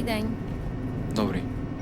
день. Добрий.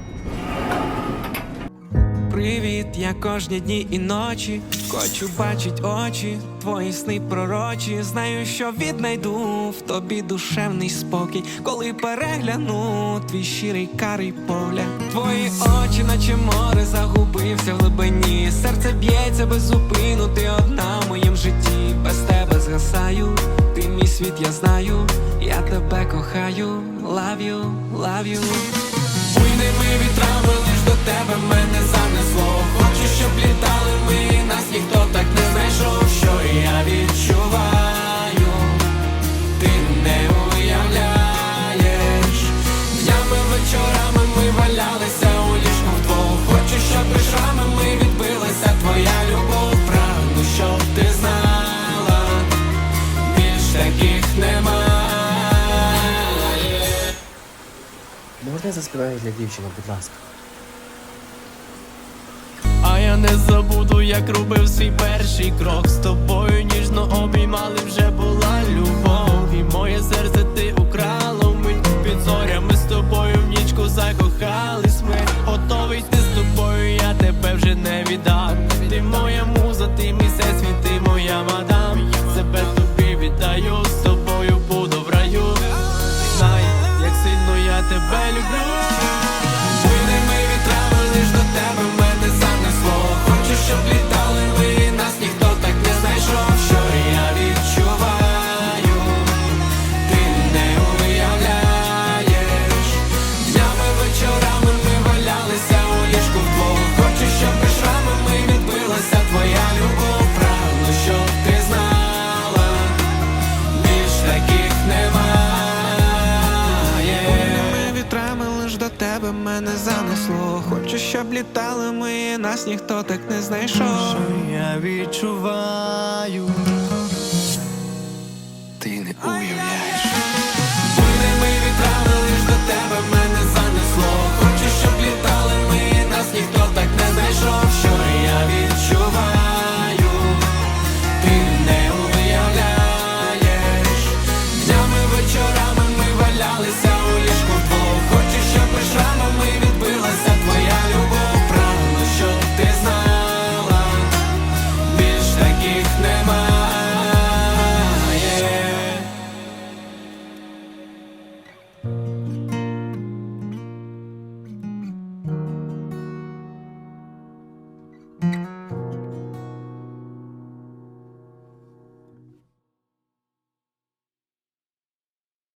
Привіт, я кожні дні і ночі хочу бачить очі, твої сни пророчі. Знаю, що віднайду в тобі душевний спокій, коли перегляну твій щирий карий погляд. Твої очі, наче море, загубився в глибині. Серце б'ється без зупину, ти одна в моїм житті. Без тебе згасаю, ти мій світ, я знаю. Я тебе кохаю, love you, love you. Буйними вітрами лиш до тебе мене занесло. Хочу, щоб літали ми, нас ніхто так не знайшов. Що я відчуваю, ти не уявляєш. Днями, вечорами ми валялися у ліжку вдвох. Хочу, щоб рішами ми відбилася твоя любов. Прагну, щоб ти знала, більш таких немає. Можна я заспіваю для дівчини, будь ласка? А я не забуду, як робив свій перший крок. З тобою ніжно обіймали, вже була любов. І моє серце ти украла вмить. Під зорями з тобою в нічку закохались ми. Готовий йти з тобою, я тебе вже не віддам. Ти моя муза, ти мій всесвіт, ти моя мадам. Себе тобі віддаю, з тобою буду в раю. Знай, як сильно я тебе люблю. Буйними вітрами лиш до тебе мене занесло. Хочу, щоб літали ви, нас ніхто так не знайшов. Що я відчуваю, ти не уявляєш. Днями, вечорами ми валялися у ліжку вдвох. Хочу, щоб рішами ми відбилася твоя любов. Прагну, щоб ти знала, більш таких немає. Буйними вітрами лиш до тебе мене занесло. Хочу, щоб літали ми, нас ніхто так не знайшов. Я відчуваю, Ти не уявляєш. Буйними вітрами лиш до тебе мене занесло. Хочу, щоб літали ми, нас ніхто так не знайшов. Що я відчуваю, ти не уявляєш. Днями, вечорами ми валялися у ліжку вдвох. Хочу, щоб рішами ми відбилася твоя любов. Прагну, щоб ти знала, більш таких немає.